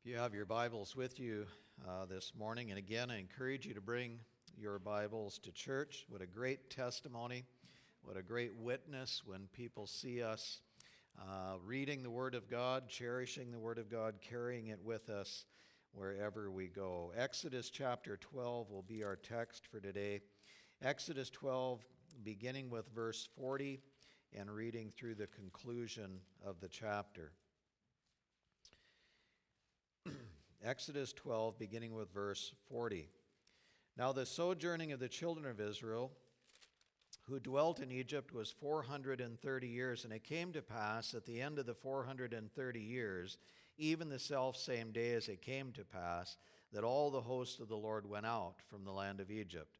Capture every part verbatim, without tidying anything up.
If you have your Bibles with you uh, this morning, and again, I encourage you to bring your Bibles to church. What a great testimony, what a great witness when people see us uh, reading the Word of God, cherishing the Word of God, carrying it with us wherever we go. Exodus chapter twelve will be our text for today. Exodus twelve, beginning with verse forty and reading through the conclusion of the chapter. Exodus twelve, beginning with verse forty. Now the sojourning of the children of Israel, who dwelt in Egypt, was four hundred thirty years. And it came to pass at the end of the four hundred thirty years, even the selfsame day as it came to pass, that all the host of the Lord went out from the land of Egypt.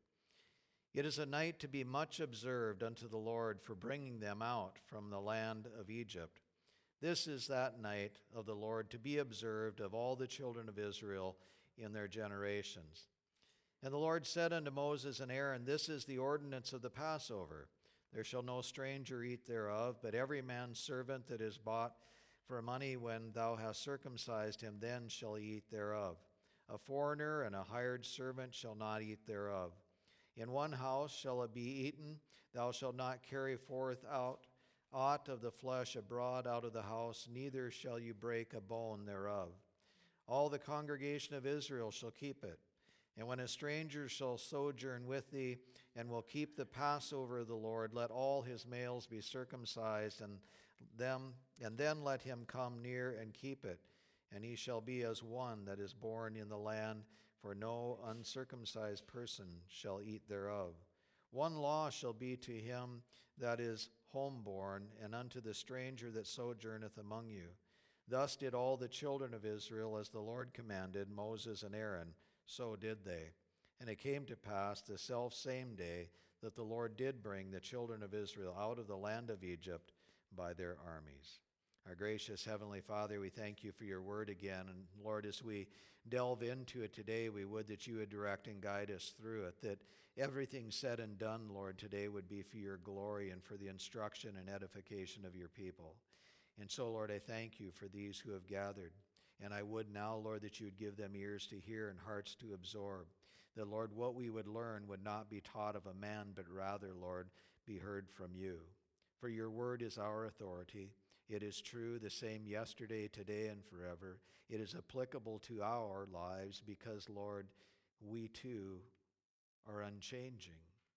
It is a night to be much observed unto the Lord for bringing them out from the land of Egypt. This is that night of the Lord to be observed of all the children of Israel in their generations. And the Lord said unto Moses and Aaron, This is the ordinance of the Passover. There shall no stranger eat thereof, but every man's servant that is bought for money, when thou hast circumcised him, then shall he eat thereof. A foreigner and a hired servant shall not eat thereof. In one house shall it be eaten. Thou shalt not carry forth out aught of the flesh abroad out of the house, neither shall you break a bone thereof. All the congregation of Israel shall keep it. And when a stranger shall sojourn with thee, and will keep the Passover of the Lord, let all his males be circumcised, and them, and then let him come near and keep it. And he shall be as one that is born in the land, for no uncircumcised person shall eat thereof. One law shall be to him that is homeborn, and unto the stranger that sojourneth among you. Thus did all the children of Israel, as the Lord commanded Moses and Aaron, so did they. And it came to pass the selfsame day that the Lord did bring the children of Israel out of the land of Egypt by their armies. Our gracious Heavenly Father, we thank you for your word again. And Lord, as we delve into it today, we would that you would direct and guide us through it, that everything said and done, Lord, today would be for your glory and for the instruction and edification of your people. And so, Lord, I thank you for these who have gathered. And I would now, Lord, that you would give them ears to hear and hearts to absorb. That, Lord, what we would learn would not be taught of a man, but rather, Lord, be heard from you. For your word is our authority. It is true, the same yesterday, today, and forever. It is applicable to our lives because, Lord, we too are unchanging.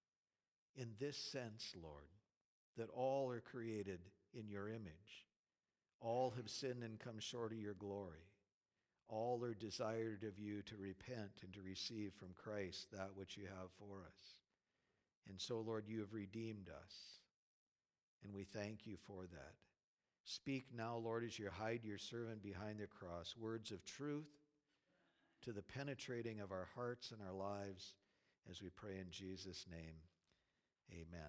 In this sense, Lord, that all are created in your image. All have sinned and come short of your glory. All are desired of you to repent and to receive from Christ that which you have for us. And so, Lord, you have redeemed us, and we thank you for that. Speak now, Lord, as you hide your servant behind the cross, words of truth to the penetrating of our hearts and our lives, as we pray in Jesus' name. Amen.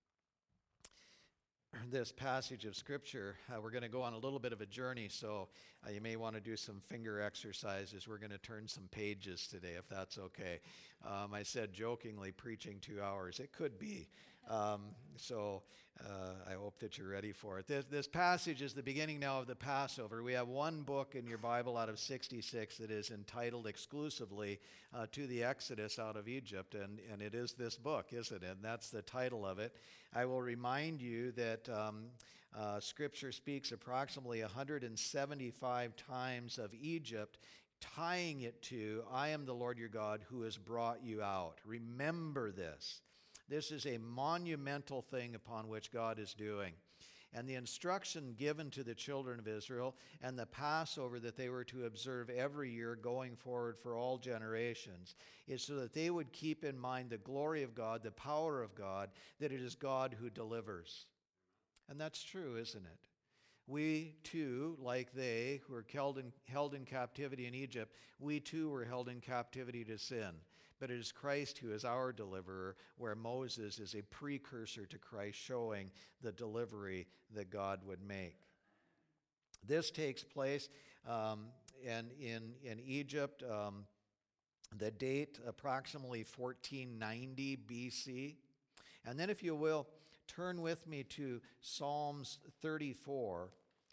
This passage of Scripture, uh, we're going to go on a little bit of a journey, so uh, you may want to do some finger exercises. We're going to turn some pages today, if that's okay. Um, I said jokingly preaching two hours. It could be. Um, so uh, I hope that you're ready for it. This, this passage is the beginning now of the Passover. We have one book in your Bible out of sixty-six that is entitled exclusively uh, to the Exodus out of Egypt, and, and it is this book, isn't it? And that's the title of it. I will remind you that um, uh, Scripture speaks approximately one hundred seventy-five times of Egypt, tying it to, I am the Lord your God who has brought you out. Remember this. This is a monumental thing upon which God is doing. And the instruction given to the children of Israel and the Passover that they were to observe every year going forward for all generations is so that they would keep in mind the glory of God, the power of God, that it is God who delivers. And that's true, isn't it? We too, like they who were held in, held in captivity in Egypt, we too were held in captivity to sin. But it is Christ who is our deliverer, where Moses is a precursor to Christ, showing the delivery that God would make. This takes place um, in, in, in Egypt, um, the date approximately fourteen ninety B C. And then if you will, turn with me to Psalms thirty-four.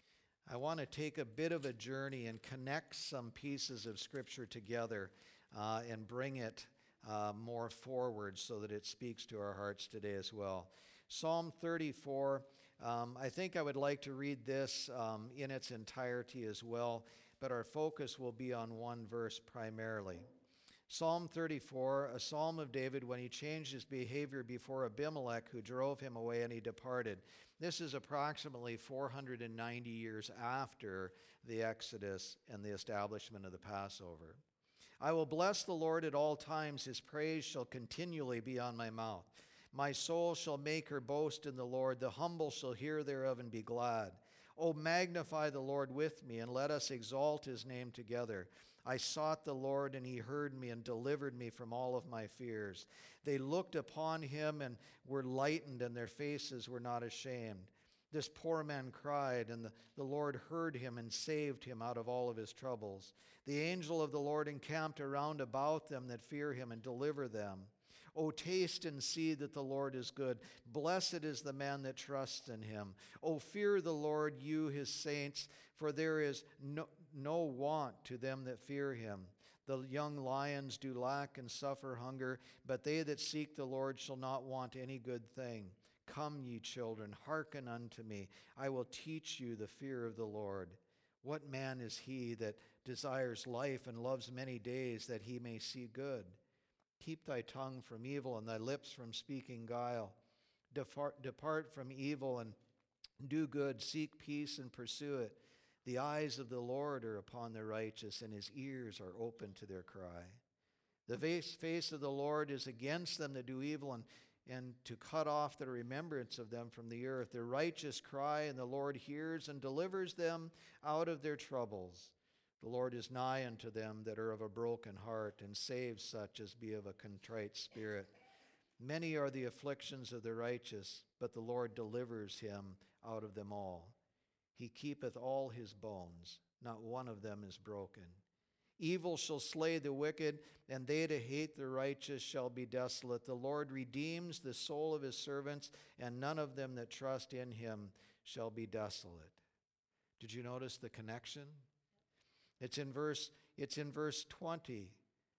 I want to take a bit of a journey and connect some pieces of Scripture together uh, and bring it uh, more forward so that it speaks to our hearts today as well. Psalm thirty-four, um, I think I would like to read this um, in its entirety as well, but our focus will be on one verse primarily. Psalm thirty-four, a psalm of David when he changed his behavior before Abimelech, who drove him away, and he departed. This is approximately four hundred ninety years after the Exodus and the establishment of the Passover. I will bless the Lord at all times. His praise shall continually be on my mouth. My soul shall make her boast in the Lord. The humble shall hear thereof and be glad. O magnify the Lord with me, and let us exalt his name together. I sought the Lord, and he heard me and delivered me from all of my fears. They looked upon him and were lightened, and their faces were not ashamed. This poor man cried, and the, the Lord heard him and saved him out of all of his troubles. The angel of the Lord encamped around about them that fear him and deliver them. O taste and see that the Lord is good. Blessed is the man that trusts in him. O fear the Lord, you his saints, for there is no, no want to them that fear him. The young lions do lack and suffer hunger, but they that seek the Lord shall not want any good thing. Come, ye children, hearken unto me. I will teach you the fear of the Lord. What man is he that desires life and loves many days, that he may see good? Keep thy tongue from evil and thy lips from speaking guile. Depart, depart from evil and do good. Seek peace and pursue it. The eyes of the Lord are upon the righteous, and his ears are open to their cry. The face, face of the Lord is against them that do evil, and, and to cut off the remembrance of them from the earth. The righteous cry, and the Lord hears and delivers them out of their troubles. The Lord is nigh unto them that are of a broken heart, and saves such as be of a contrite spirit. Many are the afflictions of the righteous, but the Lord delivers him out of them all. He keepeth all his bones, not one of them is broken. Evil shall slay the wicked, and they that hate the righteous shall be desolate. The Lord redeems the soul of his servants, and none of them that trust in him shall be desolate. Did you notice the connection? It's in verse, it's in verse twenty.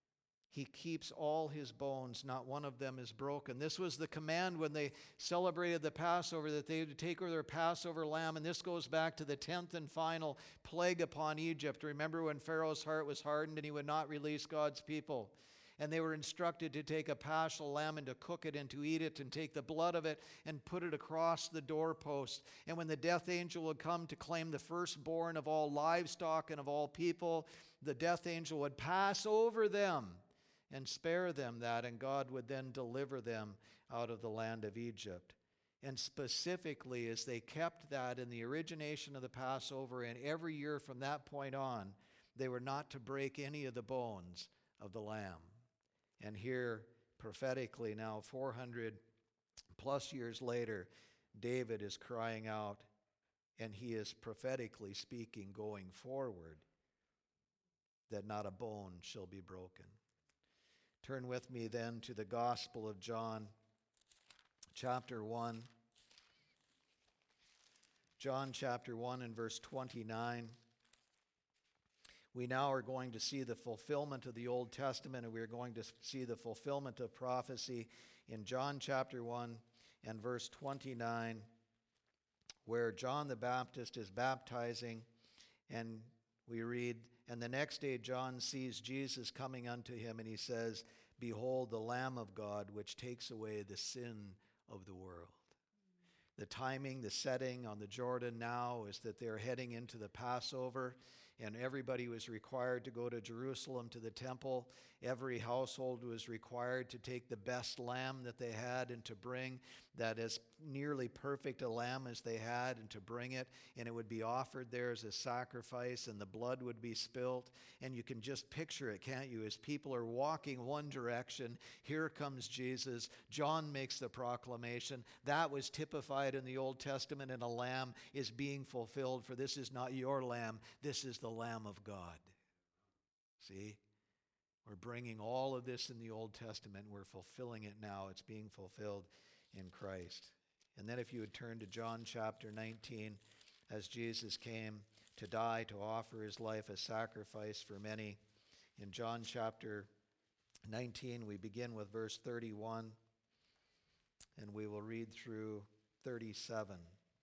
He keeps all his bones, not one of them is broken. This was the command when they celebrated the Passover, that they would take their Passover lamb, and this goes back to the tenth and final plague upon Egypt. Remember when Pharaoh's heart was hardened and he would not release God's people? And they were instructed to take a paschal lamb and to cook it and to eat it and take the blood of it and put it across the doorpost. And when the death angel would come to claim the firstborn of all livestock and of all people, the death angel would pass over them and spare them that, and God would then deliver them out of the land of Egypt. And specifically, as they kept that in the origination of the Passover, and every year from that point on, they were not to break any of the bones of the lamb. And here, prophetically now, four hundred plus years later, David is crying out, and he is prophetically speaking going forward, that not a bone shall be broken. Turn with me then to the Gospel of John, chapter one. John chapter one and verse twenty-nine. We now are going to see the fulfillment of the Old Testament, and we are going to see the fulfillment of prophecy in John chapter one and verse twenty-nine, where John the Baptist is baptizing, and we read, "And the next day John sees Jesus coming unto him, and he says, Behold, the Lamb of God, which takes away the sin of the world." The timing, the setting on the Jordan now is that they're heading into the Passover, and everybody was required to go to Jerusalem to the temple. Every household was required to take the best lamb that they had and to bring that as nearly perfect a lamb as they had and to bring it, and it would be offered there as a sacrifice, and the blood would be spilt. And you can just picture it, can't you? As people are walking one direction, here comes Jesus. John makes the proclamation. That was typified in the Old Testament, and a lamb is being fulfilled, for this is not your lamb, this is the Lamb of God. See? We're bringing all of this in the Old Testament. We're fulfilling it now. It's being fulfilled in Christ. And then if you would turn to John chapter nineteen, as Jesus came to die, to offer his life as sacrifice for many. In John chapter nineteen, we begin with verse thirty-one, and we will read through thirty-seven.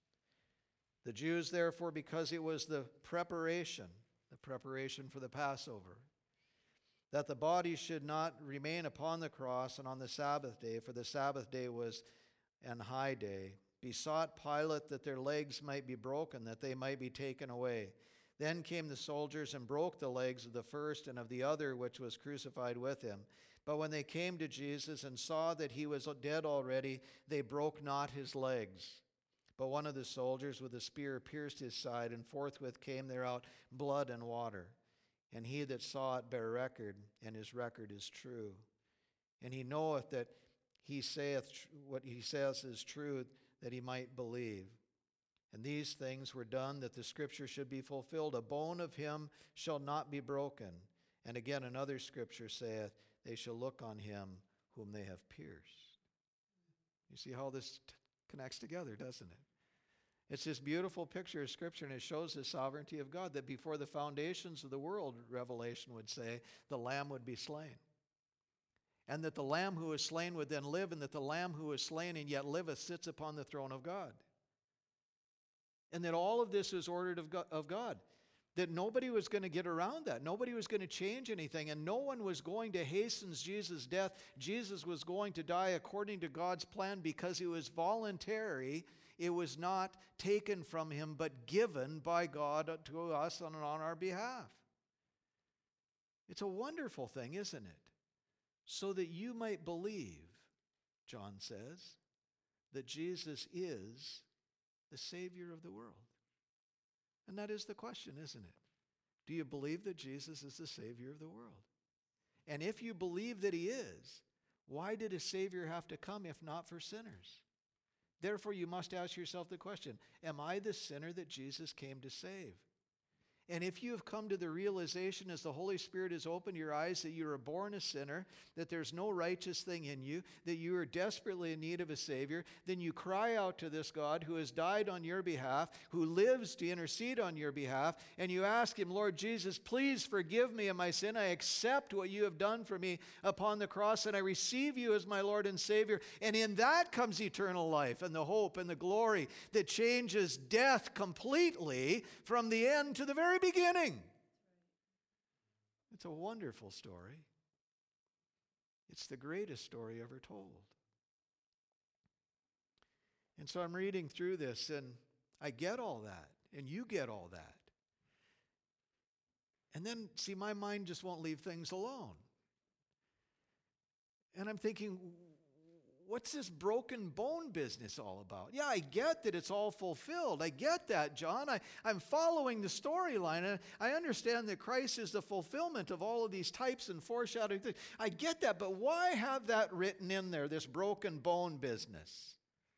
The Jews, therefore, because it was the preparation, the preparation for the Passover, that the body should not remain upon the cross and on the Sabbath day, for the Sabbath day was an high day, besought Pilate that their legs might be broken, that they might be taken away. Then came the soldiers and broke the legs of the first and of the other which was crucified with him. But when they came to Jesus and saw that he was dead already, they broke not his legs. But one of the soldiers with a spear pierced his side, and forthwith came there out blood and water. And he that saw it bare record, and his record is true. And he knoweth that he saith what he says is true, that he might believe. And these things were done that the scripture should be fulfilled. A bone of him shall not be broken. And again another scripture saith, they shall look on him whom they have pierced. You see how this t- connects together, doesn't it? It's this beautiful picture of Scripture, and it shows the sovereignty of God, that before the foundations of the world, Revelation would say, the Lamb would be slain. And that the Lamb who is slain would then live, and that the Lamb who is slain and yet liveth sits upon the throne of God. And that all of this is ordered of God, of God. That nobody was going to get around that. Nobody was going to change anything, and no one was going to hasten Jesus' death. Jesus was going to die according to God's plan because it was voluntary. It was not taken from him, but given by God to us on, on our behalf. It's a wonderful thing, isn't it? So that you might believe, John says, that Jesus is the Savior of the world. And that is the question, isn't it? Do you believe that Jesus is the Savior of the world? And if you believe that he is, why did a Savior have to come if not for sinners? Therefore, you must ask yourself the question, am I the sinner that Jesus came to save? And if you have come to the realization as the Holy Spirit has opened your eyes that you are born a sinner, that there's no righteous thing in you, that you are desperately in need of a Savior, then you cry out to this God who has died on your behalf, who lives to intercede on your behalf, and you ask him, Lord Jesus, please forgive me of my sin. I accept what you have done for me upon the cross, and I receive you as my Lord and Savior. And in that comes eternal life and the hope and the glory that changes death completely from the end to the very beginning. It's a wonderful story. It's the greatest story ever told. And so I'm reading through this, and I get all that, and you get all that. And then, see, my mind just won't leave things alone. And I'm thinking, what's this broken bone business all about? Yeah, I get that it's all fulfilled. I get that, John. I, I'm following the storyline, and I understand that Christ is the fulfillment of all of these types and foreshadowing things. I get that, but why have that written in there, this broken bone business?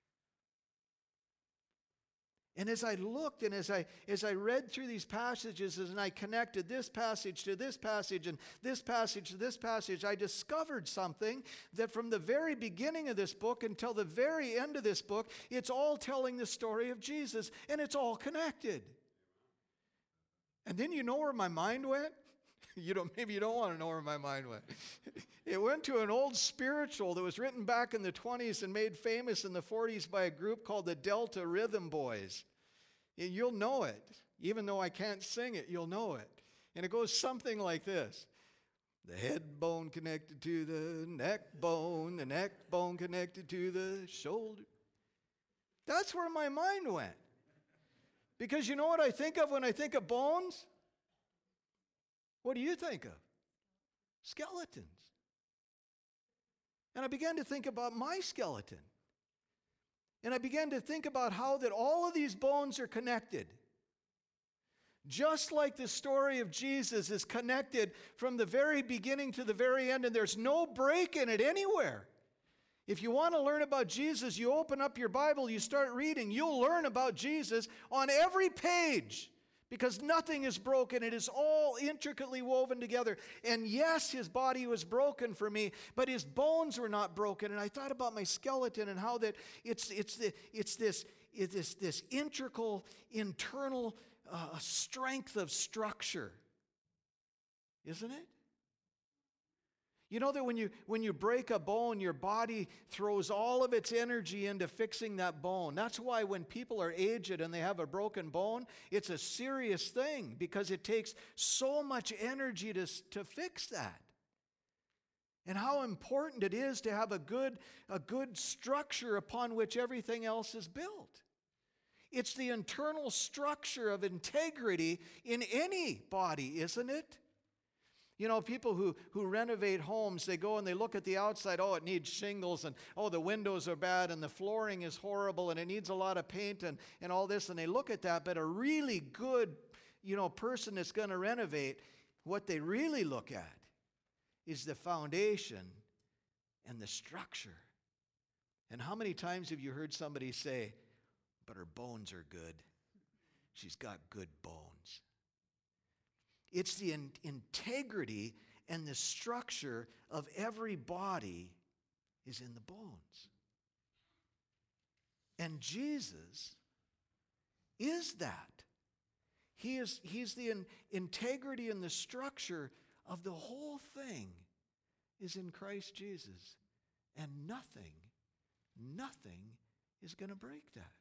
And as I looked and as I as I read through these passages and I connected this passage to this passage and this passage to this passage, I discovered something that from the very beginning of this book until the very end of this book, it's all telling the story of Jesus, and it's all connected. And then you know where my mind went? You don't, maybe you don't want to know where my mind went. It went to an old spiritual that was written back in the twenties and made famous in the forties by a group called the Delta Rhythm Boys. You'll know it. Even though I can't sing it, you'll know it. And it goes something like this. The head bone connected to the neck bone, the neck bone connected to the shoulder. That's where my mind went. Because you know what I think of when I think of bones? What do you think of? Skeletons. And I began to think about my skeleton. And I began to think about how that all of these bones are connected. Just like the story of Jesus is connected from the very beginning to the very end, and there's no break in it anywhere. If you want to learn about Jesus, you open up your Bible, you start reading, you'll learn about Jesus on every page. Because nothing is broken. It is all intricately woven together. And yes, his body was broken for me, but his bones were not broken. And I thought about my skeleton and how that it's it's the, it's this it's this this integral internal a strength of structure, isn't it? You know that when you when you break a bone, your body throws all of its energy into fixing that bone. That's why when people are aged and they have a broken bone, it's a serious thing because it takes so much energy to, to fix that. And how important it is to have a good, a good structure upon which everything else is built. It's the internal structure of integrity in any body, isn't it? You know, people who, who renovate homes, they go and they look at the outside, oh, it needs shingles, and oh, the windows are bad, and the flooring is horrible, and it needs a lot of paint, and, and all this, and they look at that, but a really good, you know, person that's going to renovate, what they really look at is the foundation and the structure. And how many times have you heard somebody say, but her bones are good. She's got good bones. It's the in- integrity and the structure of every body is in the bones. And Jesus is that. He is, he's the in- integrity and the structure of the whole thing is in Christ Jesus. And nothing, nothing is going to break that.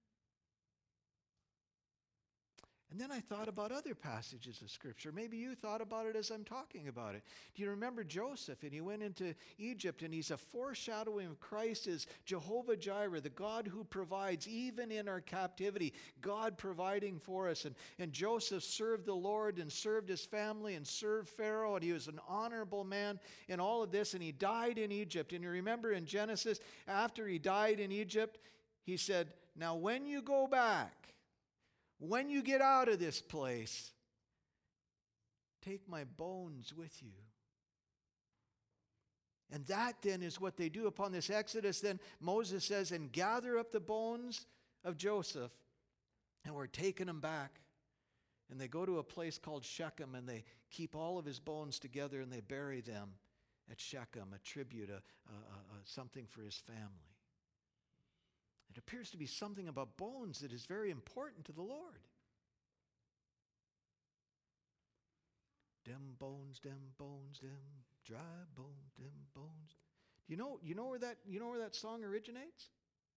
And then I thought about other passages of Scripture. Maybe you thought about it as I'm talking about it. Do you remember Joseph? And he went into Egypt, and he's a foreshadowing of Christ as Jehovah Jireh, the God who provides even in our captivity, God providing for us. And, and Joseph served the Lord and served his family and served Pharaoh, and he was an honorable man in all of this, and he died in Egypt. And you remember in Genesis, after he died in Egypt, he said, now when you go back, when you get out of this place, take my bones with you. And that then is what they do upon this Exodus. Then Moses says, and gather up the bones of Joseph, and we're taking them back. And they go to a place called Shechem, and they keep all of his bones together, and they bury them at Shechem, a tribute, a, a, a, something for his family. It appears to be something about bones that is very important to the Lord. Dem bones, dem bones, dem dry bones, dem bones. You know, you know where that you know where that song originates?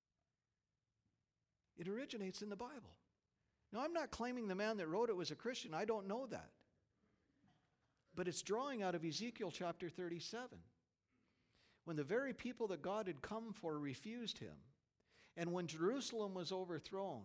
It originates in the Bible. Now, I'm not claiming the man that wrote it was a Christian. I don't know that. But it's drawing out of Ezekiel chapter thirty-seven. When the very people that God had come for refused him, and when Jerusalem was overthrown,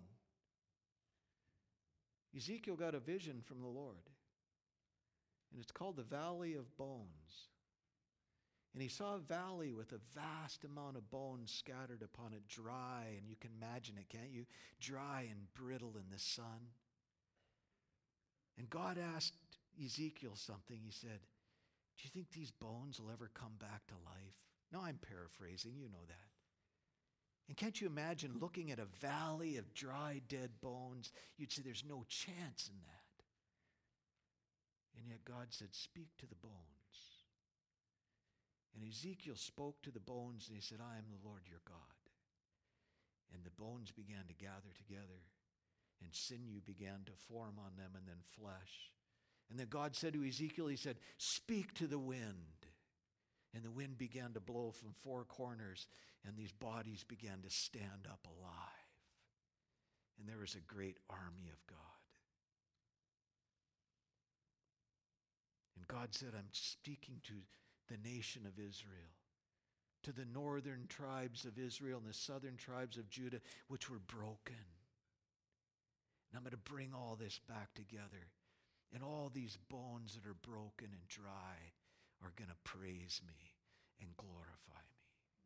Ezekiel got a vision from the Lord. And it's called the Valley of Bones. And he saw a valley with a vast amount of bones scattered upon it, dry, and you can imagine it, can't you? Dry and brittle in the sun. And God asked Ezekiel something. He said, do you think these bones will ever come back to life? No, I'm paraphrasing, you know that. And can't you imagine looking at a valley of dry, dead bones? You'd say there's no chance in that. And yet God said, speak to the bones. And Ezekiel spoke to the bones, and he said, I am the Lord your God. And the bones began to gather together, and sinew began to form on them, and then flesh. And then God said to Ezekiel, he said, speak to the wind. And the wind began to blow from four corners, and these bodies began to stand up alive. And there was a great army of God. And God said, I'm speaking to the nation of Israel, to the northern tribes of Israel and the southern tribes of Judah, which were broken. And I'm going to bring all this back together. And all these bones that are broken and dry are going to praise me and glorify me.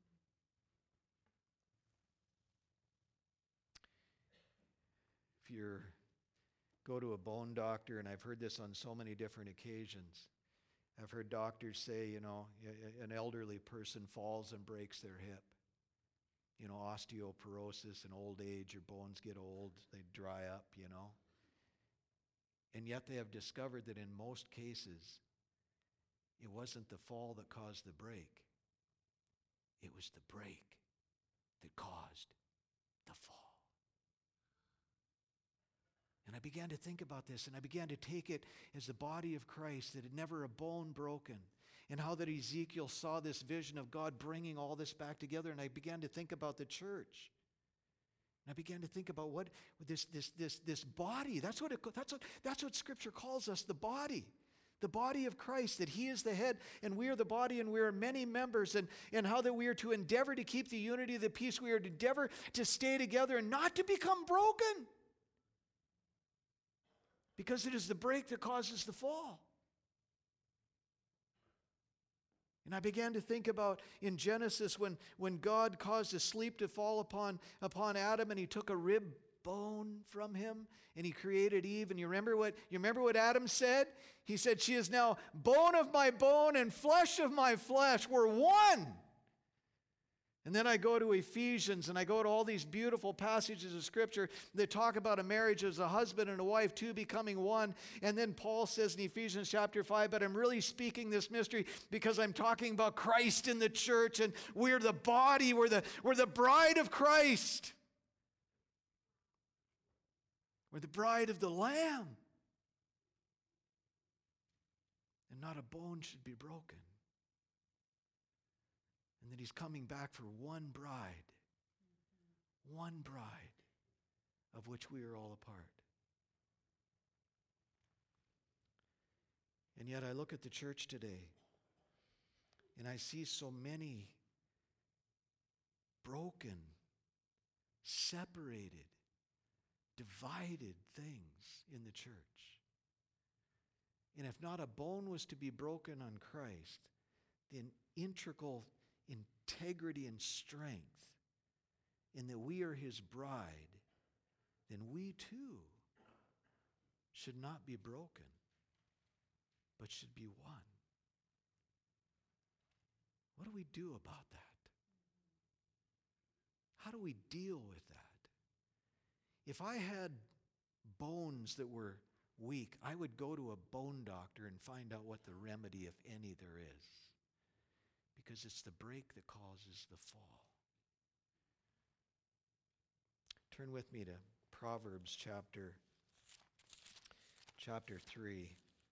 If you go to a bone doctor, and I've heard this on so many different occasions, I've heard doctors say, you know, an elderly person falls and breaks their hip. You know, osteoporosis and old age, your bones get old, they dry up, you know. And yet they have discovered that in most cases, it wasn't the fall that caused the break. It was the break that caused the fall. And And I began to think about this, and I began to take it as the body of Christ, that had never a bone broken, and how that Ezekiel saw this vision of God bringing all this back together. And I began to think about the church. And I began to think about what this this this this body. That's what it, that's what that's what Scripture calls us, the body. The body of Christ, that He is the head and we are the body and we are many members, and, and how that we are to endeavor to keep the unity of the peace. We are to endeavor to stay together and not to become broken, because it is the break that causes the fall. And I began to think about in Genesis when, when God caused a sleep to fall upon, upon Adam, and He took a rib bone from him and He created Eve. And you remember what you remember what Adam said? He said, "She is now bone of my bone and flesh of my flesh. We're one." And then I go to Ephesians, and I go to all these beautiful passages of Scripture that talk about a marriage as a husband and a wife, two becoming one. And then Paul says in Ephesians chapter five, but I'm really speaking this mystery because I'm talking about Christ in the church, and we're the body, we're the, we're the bride of Christ. We're the bride of the Lamb. And not a bone should be broken. And that He's coming back for one bride. One bride of which we are all a part. And yet I look at the church today and I see so many broken, separated, divided things in the church. And if not a bone was to be broken on Christ, the integral integrity and strength in that we are His bride, then we too should not be broken, but should be one. What do we do about that? How do we deal with that? If I had bones that were weak, I would go to a bone doctor and find out what the remedy, if any, there is. Because it's the break that causes the fall. Turn with me to Proverbs chapter, chapter three.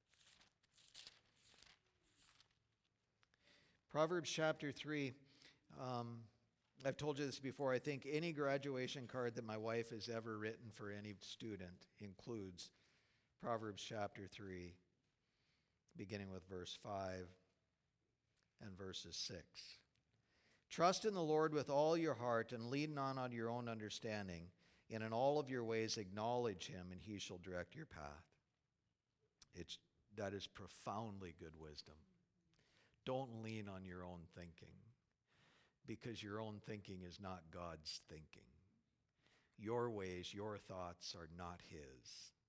Proverbs chapter three. Um, I've told you this before. I think any graduation card that my wife has ever written for any student includes Proverbs chapter three, beginning with verse five and verses six. Trust in the Lord with all your heart and lean not on your own understanding, and in all of your ways acknowledge Him, and He shall direct your path. It's, that is profoundly good wisdom. Don't lean on your own thinking, because your own thinking is not God's thinking. Your ways, your thoughts are not His.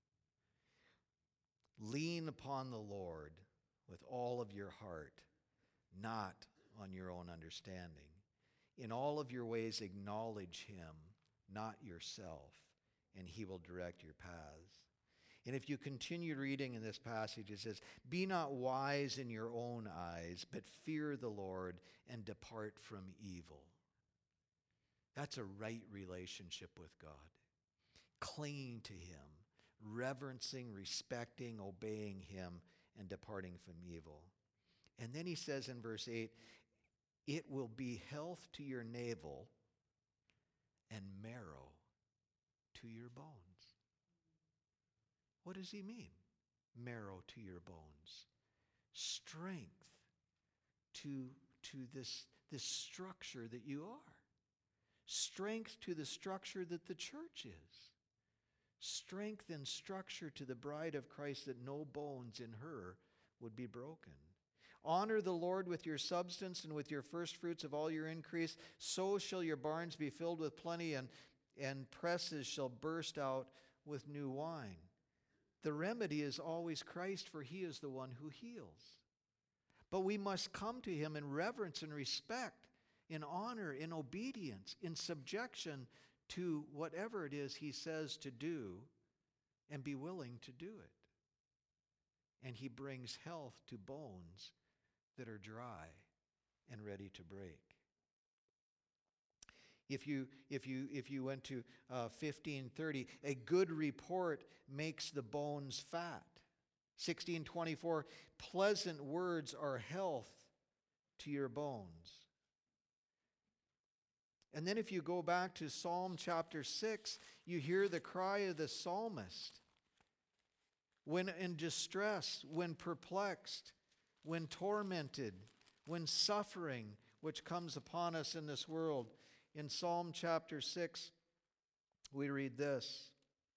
Lean upon the Lord with all of your heart, not on your own understanding. In all of your ways acknowledge Him, not yourself, and He will direct your paths. And if you continue reading in this passage, it says, "Be not wise in your own eyes, but fear the Lord and depart from evil." That's a right relationship with God. Clinging to Him, reverencing, respecting, obeying Him, and departing from evil. And then he says in verse eight, "It will be health to your navel and marrow to your bones." What does he mean? Marrow to your bones. Strength to, to this, this structure that you are. Strength to the structure that the church is. Strength and structure to the bride of Christ, that no bones in her would be broken. Honor the Lord with your substance and with your first fruits of all your increase. So shall your barns be filled with plenty, and, and presses shall burst out with new wine. The remedy is always Christ, for He is the one who heals. But we must come to Him in reverence and respect, in honor, in obedience, in subjection to whatever it is He says to do, and be willing to do it. And He brings health to bones that are dry and ready to break. If you, if you, if you went to uh, fifteen thirty, a good report makes the bones fat. sixteen twenty-four, pleasant words are health to your bones. And then if you go back to Psalm chapter six, you hear the cry of the psalmist. When in distress, when perplexed, when tormented, when suffering, which comes upon us in this world. In Psalm chapter six, we read this.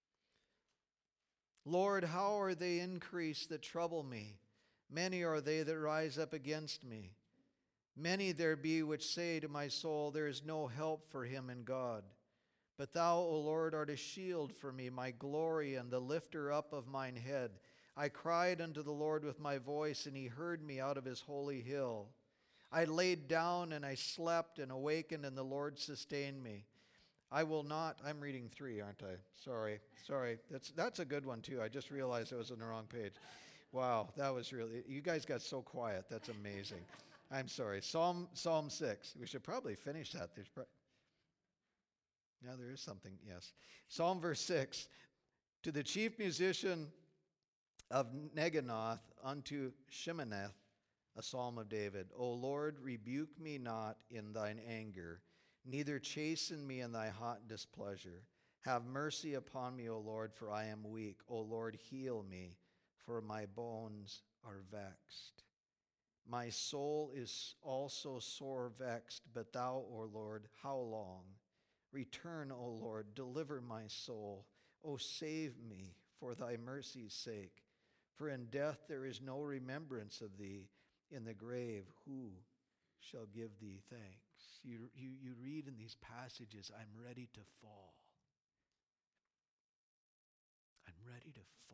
Lord, how are they increased that trouble me? Many are they that rise up against me. Many there be which say to my soul, there is no help for him in God. But thou, O Lord, art a shield for me, my glory, and the lifter up of mine head. I cried unto the Lord with my voice, and he heard me out of his holy hill. I laid down, and I slept, and awakened, and the Lord sustained me. I will not, I'm reading three, aren't I? Sorry, sorry. That's, that's a good one, too. I just realized I was on the wrong page. Wow, that was really, you guys got so quiet. That's amazing. I'm sorry. Psalm Psalm six. We should probably finish that. There's pro- yeah, there is something, yes. Psalm verse six. To the chief musician of Neganoth, unto Shemaneth, a psalm of David. O Lord, rebuke me not in thine anger, neither chasten me in thy hot displeasure. Have mercy upon me, O Lord, for I am weak. O Lord, heal me, for my bones are vexed. My soul is also sore vexed, but thou, O Lord, how long? Return, O Lord, deliver my soul. O save me for thy mercy's sake. For in death there is no remembrance of thee. In the grave, who shall give thee thanks? You, you, you read in these passages, I'm ready to fall. I'm ready to fall.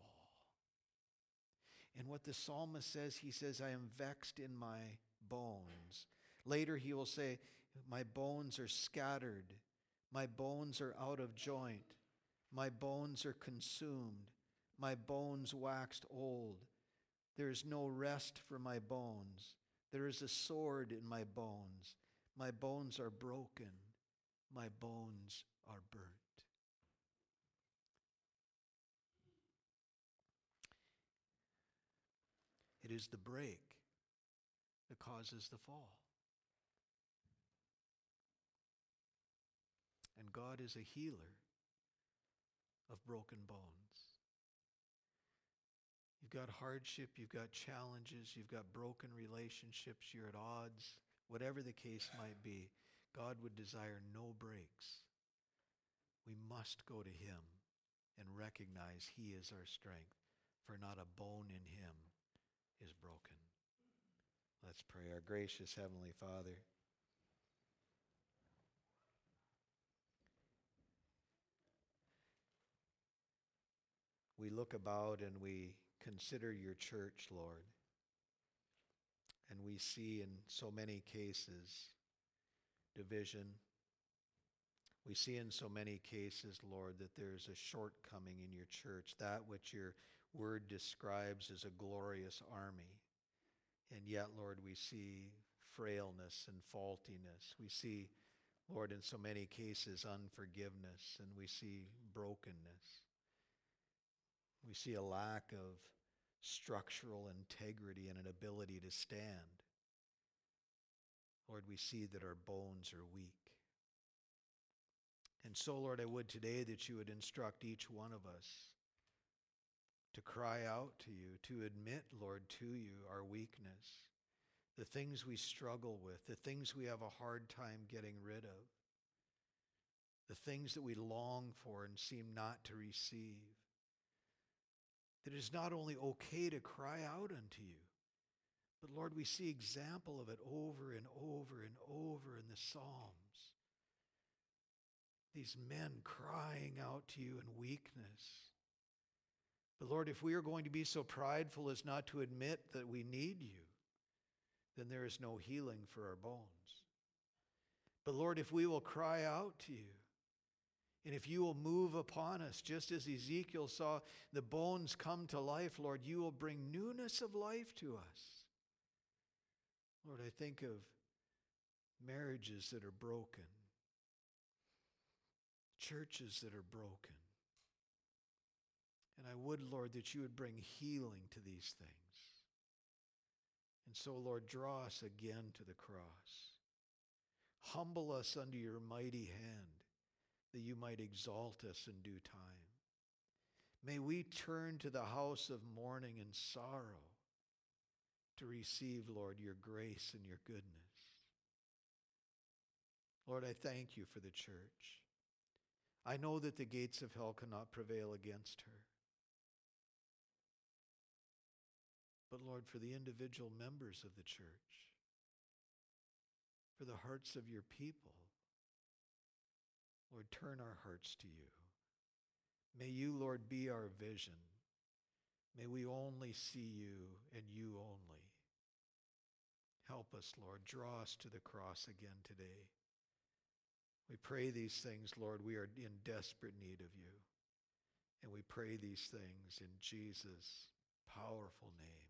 And what the psalmist says, he says, I am vexed in my bones. Later he will say, my bones are scattered. My bones are out of joint. My bones are consumed. My bones waxed old. There is no rest for my bones. There is a sword in my bones. My bones are broken. My bones are burnt. It is the break that causes the fall. And God is a healer of broken bones. You've got hardship, you've got challenges, you've got broken relationships, you're at odds, whatever the case might be, God would desire no breaks. We must go to him and recognize he is our strength, for not a bone in him is broken. Let's pray. Our gracious Heavenly Father, we look about and we consider your church, Lord, and we see in so many cases division. We see in so many cases, Lord, that there's a shortcoming in your church, that which your word describes as a glorious army. And yet, Lord, we see frailness and faultiness. We see, Lord, in so many cases, unforgiveness, and we see brokenness. We see a lack of structural integrity and an ability to stand. Lord, we see that our bones are weak. And so, Lord, I would today that you would instruct each one of us to cry out to you, to admit, Lord, to you our weakness, the things we struggle with, the things we have a hard time getting rid of, the things that we long for and seem not to receive. That it is not only okay to cry out unto you, but Lord, we see example of it over and over and over in the Psalms. These men crying out to you in weakness. But Lord, if we are going to be so prideful as not to admit that we need you, then there is no healing for our bones. But Lord, if we will cry out to you, and if you will move upon us, just as Ezekiel saw the bones come to life, Lord, you will bring newness of life to us. Lord, I think of marriages that are broken. churches that are broken. And I would, Lord, that you would bring healing to these things. And so, Lord, draw us again to the cross. Humble us under your mighty hand, that you might exalt us in due time. May we turn to the house of mourning and sorrow to receive, Lord, your grace and your goodness. Lord, I thank you for the church. I know that the gates of hell cannot prevail against her. But Lord, for the individual members of the church, for the hearts of your people, Lord, turn our hearts to you. May you, Lord, be our vision. May we only see you and you only. Help us, Lord. Draw us to the cross again today. We pray these things, Lord. We are in desperate need of you. And we pray these things in Jesus' powerful name.